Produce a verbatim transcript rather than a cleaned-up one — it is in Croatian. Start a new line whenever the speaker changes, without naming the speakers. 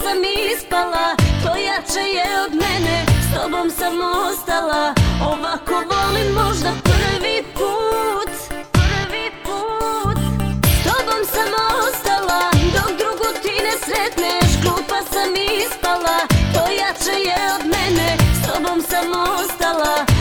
sam ispala, to jače je od mene, s tobom sam ostala. Ovako volim možda prvi put, prvi put. S tobom sam ostala, dok drugu ti ne sretneš. Glupa sam ispala, to jače je od mene, s tobom sam ostala.